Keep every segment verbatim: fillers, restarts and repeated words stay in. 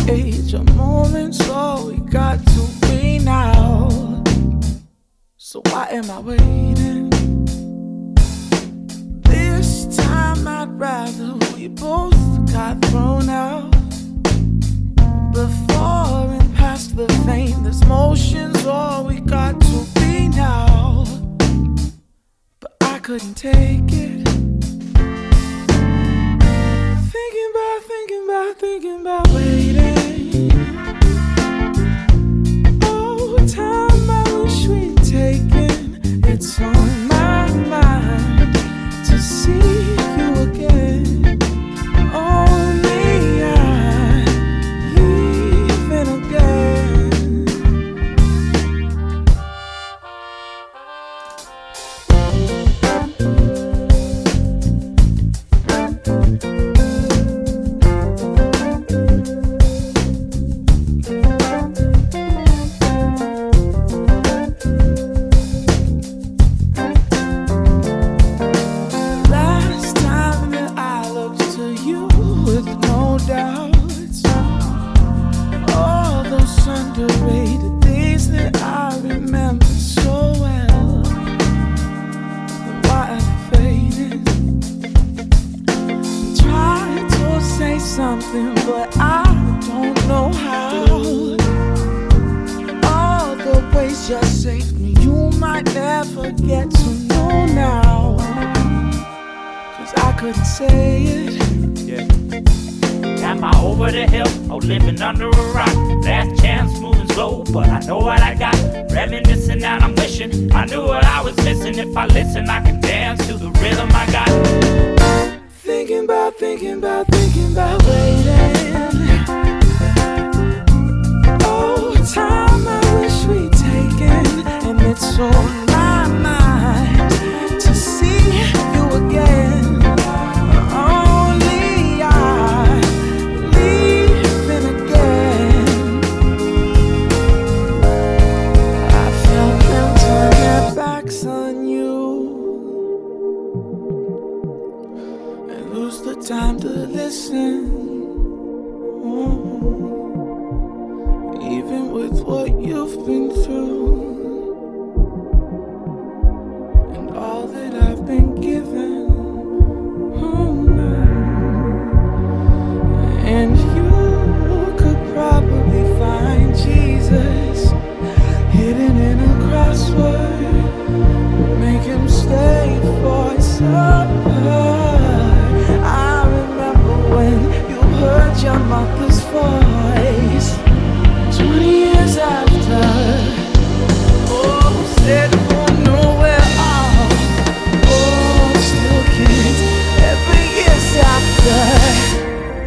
age of moments, all we got to be now. So why am I waiting? This time I'd rather we both got thrown out. Before and past the fame, this motion's all we got to be now. But I couldn't take it. Thinking about, thinking about, thinking about waiting. Oh, time I wish we'd taken. It's on my mind to see you again. Only I leaving again. Last time that I looked to you with no doubts, all those underrated days that I remember so well. Why am I fading? Trying to say something, but I don't know how. All the ways you saved me, you might never get to know now. Cause I couldn't say it. Am I over the hill or living under a rock? Last chance moving slow, but I know what I got. Reminiscing and I'm wishing I knew what I was missing. If I listen, I can dance to the rhythm I got. Thinking about, thinking about, thinking about waiting. Oh, time I wish we'd taken. And it's on my mind to see you again. Only I leaving again. I feel them turn their backs on you and lose the time to listen. Mm. Even with what you've been through and all that I've been given. Mm. And you could probably find Jesus hidden in a crossword. Make him stay for supper. I remember when you heard your mother's voice. Twenty years after, oh, said it won't nowhere off. Oh, still kids every year's after.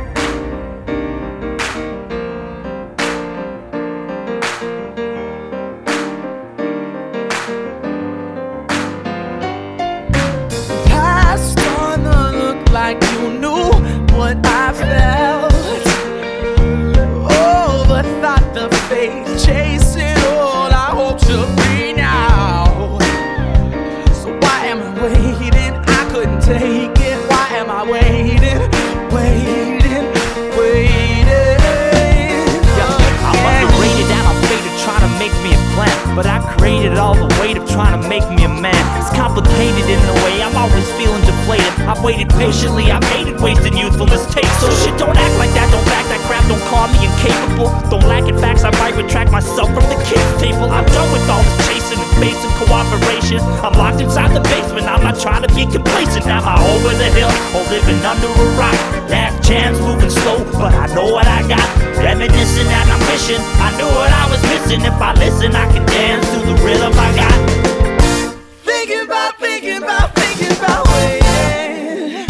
Past on the look like you knew what I felt. Oh, the thought, the faith, chasing all I hope to be now. So why am I waiting? I couldn't take it. Why am I waiting? Waiting, waiting. I'm underrated and I'm faded trying to make me a plan, but I created all the weight of trying to make me a man. It's complicated in a way, I'm always feeling deflated. I've waited patiently, I've hated wasting youthful mistakes. So shit, don't act like that, don't back that crap, don't call me incapable. Don't lack in facts, I might retract myself from the kids' table. I'm done with all this chasing and facing cooperation. I'm locked inside the basement, I'm not trying to be complacent. Am I over the hill or living under a rock? Last chance moving slow, but I know what I got. Reminiscing and I'm wishing I knew what I was missing. If I listen, I can dance to the rhythm I got. Thinking about, thinking about, thinking about waiting.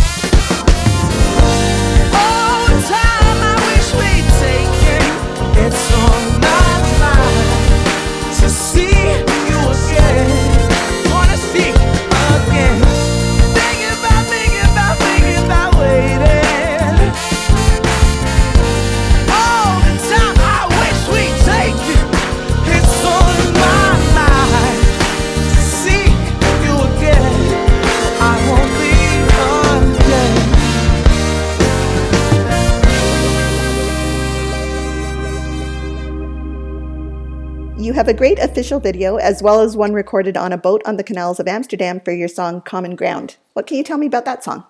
Oh, time I wish we'd taken. It's on my mind to see you again. Wanna see again. Thinking about, thinking about, thinking about waiting. Oh, the time I wish we'd taken. It's on my mind You have a great official video, as well as one recorded on a boat on the canals of Amsterdam for your song Common Ground. What can you tell me about that song?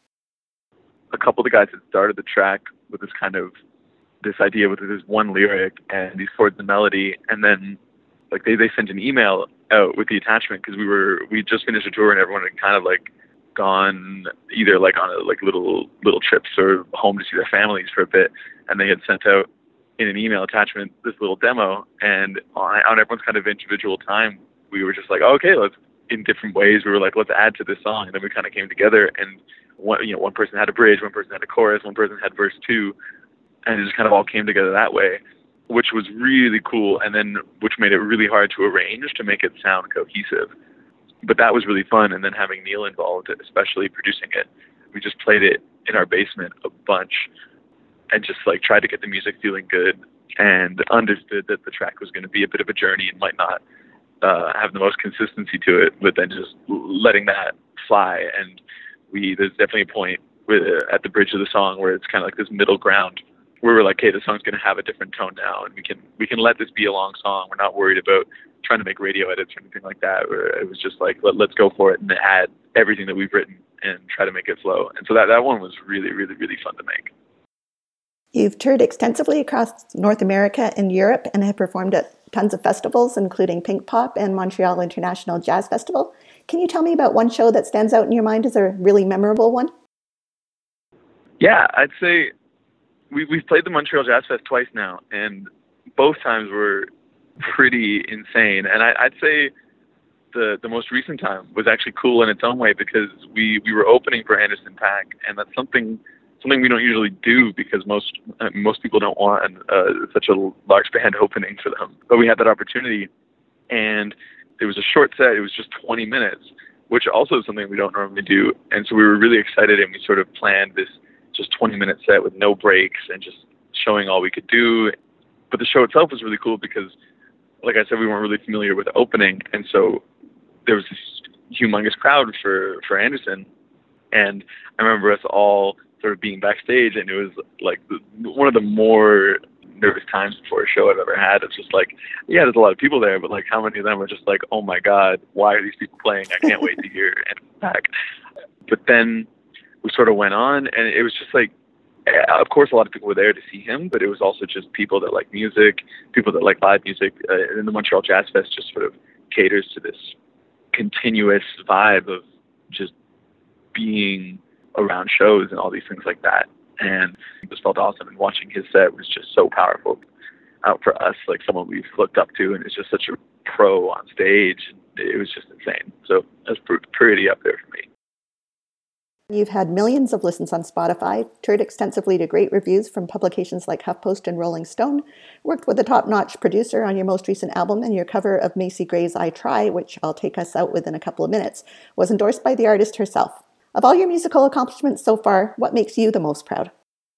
A couple of the guys that started the track with this kind of, this idea with this one lyric and these chords and melody, and then like they, they sent an email out with the attachment because we were, we just finished a tour and everyone had kind of like gone either like on a, like little, little trips or home to see their families for a bit. And they had sent out in an email attachment this little demo, and on, on everyone's kind of individual time, we were just like, oh, okay, let's, in different ways, we were like, let's add to this song. And then we kind of came together, and one, you know, one person had a bridge, one person had a chorus, one person had verse two, and it just kind of all came together that way, which was really cool. And then, which made it really hard to arrange to make it sound cohesive. But that was really fun. And then having Neil involved, especially producing it, we just played it in our basement a bunch, and just like tried to get the music feeling good, and understood that the track was going to be a bit of a journey and might not uh, have the most consistency to it, but then just letting that fly. And we, there's definitely a point with, uh, at the bridge of the song where it's kind of like this middle ground where we're like, hey, the song's going to have a different tone now, and we can, we can let this be a long song. We're not worried about trying to make radio edits or anything like that. It was just like, let, let's go for it and add everything that we've written and try to make it flow. And so that, that one was really, really, really fun to make. You've toured extensively across North America and Europe and have performed at tons of festivals, including Pink Pop and Montreal International Jazz Festival. Can you tell me about one show that stands out in your mind as a really memorable one? Yeah, I'd say we, we've played the Montreal Jazz Fest twice now, and both times were pretty insane. And I, I'd say the the most recent time was actually cool in its own way, because we, we were opening for Anderson .Paak, and that's something something we don't usually do because most uh, most people don't want uh, such a large band opening for them. But we had that opportunity, and it was a short set. It was just twenty minutes, which also is something we don't normally do. And so we were really excited, and we sort of planned this just twenty minute set with no breaks and just showing all we could do. But the show itself was really cool because, like I said, we weren't really familiar with the opening, and so there was this humongous crowd for, for Anderson. And I remember us all sort of being backstage, and it was like the, one of the more nervous times before a show I've ever had. It's just like, yeah, there's a lot of people there, but like how many of them are just like, oh my God, why are these people playing? I can't wait to hear Anderson .Paak. But then we sort of went on, and it was just like, of course, a lot of people were there to see him, but it was also just people that like music, people that like live music. Uh, and the Montreal Jazz Fest just sort of caters to this continuous vibe of just being around shows and all these things like that. And it just felt awesome. And watching his set was just so powerful out for us, like someone we've looked up to, and it's just such a pro on stage. It was just insane. So that's pretty up there for me. You've had millions of listens on Spotify, toured extensively to great reviews from publications like HuffPost and Rolling Stone, worked with a top-notch producer on your most recent album, and your cover of Macy Gray's I Try, which I'll take us out with in a couple of minutes, was endorsed by the artist herself. Of all your musical accomplishments so far, what makes you the most proud?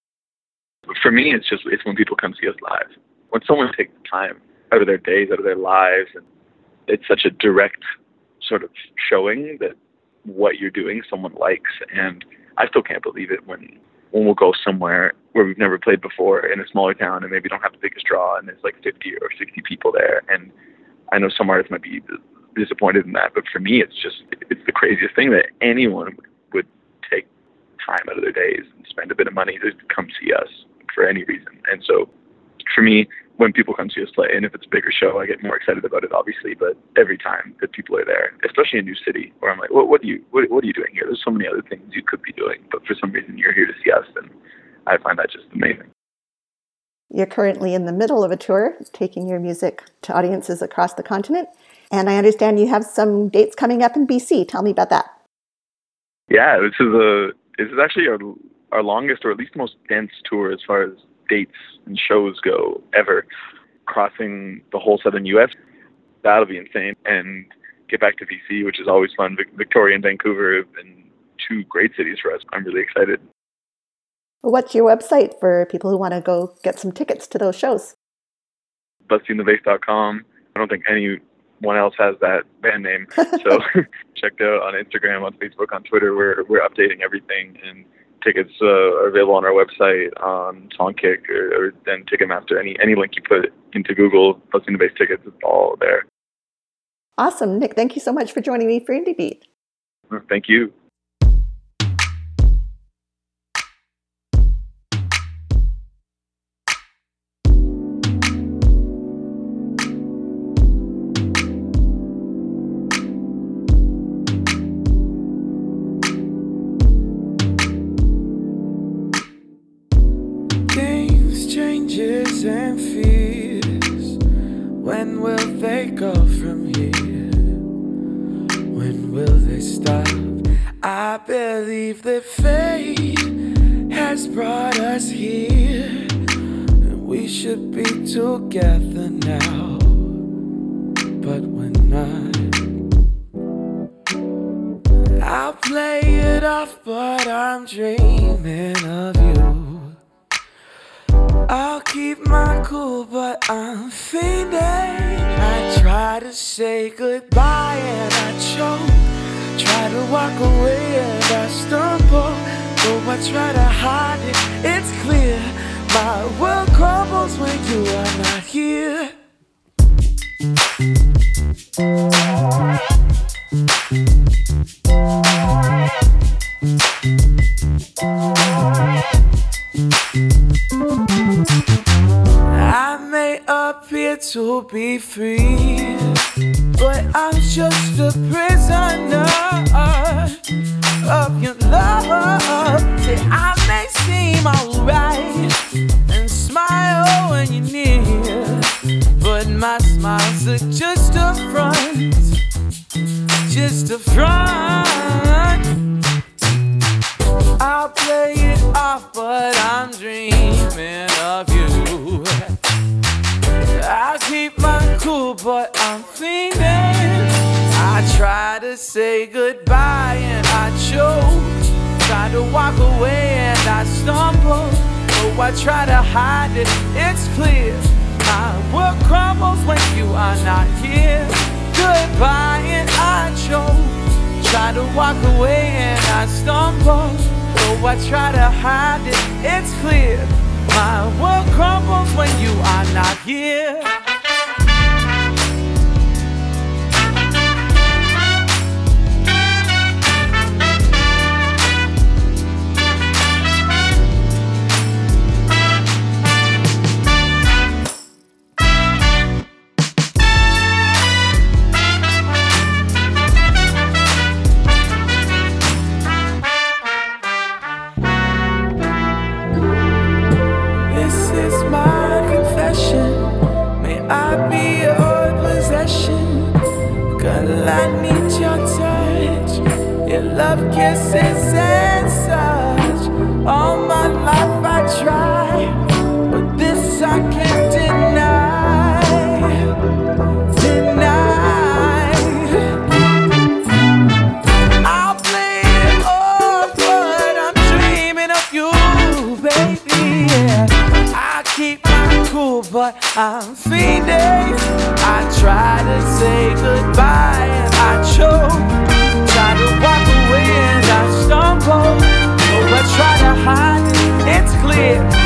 For me, it's just it's when people come see us live. When someone takes time out of their days, out of their lives, and it's such a direct sort of showing that what you're doing someone likes. And I still can't believe it when when we'll go somewhere where we've never played before in a smaller town and maybe don't have the biggest draw, and there's like fifty or sixty people there. And I know some artists might be disappointed in that, but for me, it's just it's the craziest thing that anyone would take time out of their days and spend a bit of money to come see us for any reason. And so for me, when people come see us play, and if it's a bigger show, I get more excited about it, obviously. But every time that people are there, especially in a new city, where I'm like, what, what do you, what, what are you doing here? There's so many other things you could be doing, but for some reason you're here to see us, and I find that just amazing. You're currently in the middle of a tour, taking your music to audiences across the continent, and I understand you have some dates coming up in B C. Tell me about that. Yeah, this is a this is actually our our longest, or at least most dense tour as far as dates and shows go ever, crossing the whole southern U S. That'll be insane. And get back to B C, which is always fun. Vic- Victoria and Vancouver have been two great cities for us. I'm really excited. What's your website for people who want to go get some tickets to those shows? busting the bass dot com. I don't think anyone else has that band name. So check it out on Instagram, on Facebook, on Twitter. We're we're updating everything, and tickets uh, are available on our website, on Songkick, or, or then Ticketmaster. Any any link you put into Google, Listening to Bass tickets, it's all there. Awesome. Nick, thank you so much for joining me for Indie Beat. Thank you. Changes and fears. When will they go from here? When will they stop? I believe that fate has brought us here, and we should be together now, but we're not. I'll play it off, but I'm dreaming of you. I'll keep my cool, but I'm fiending. I try to say goodbye and I choke. Try to walk away and I stumble. Though I try to hide it, it's clear my world crumbles when you are not here. I may appear to be free, but I'm just a prisoner of your love. Say I may seem alright and smile when you're near, but my smiles are just a front, just a front. I'll play it off, but I'm dreaming of you. I'll keep my cool, but I'm fiending. I try to say goodbye and I choke. Try to walk away and I stumble. Though I try to hide it, it's clear my world crumbles when you are not here. Goodbye and I choke. Try to walk away and I stumble. Though I try to hide it, it's clear my world crumbles when you are not here. I be your possession, girl, I need your touch, your love, kisses and such. All my life I try, but this I can't deny, deny. I'll play it off, but I'm dreaming of you, baby, yeah. I keep my cool, but I'm fiending. I try to say goodbye and I choke. Try to walk away and I stumble. Oh, I try to hide it, it's clear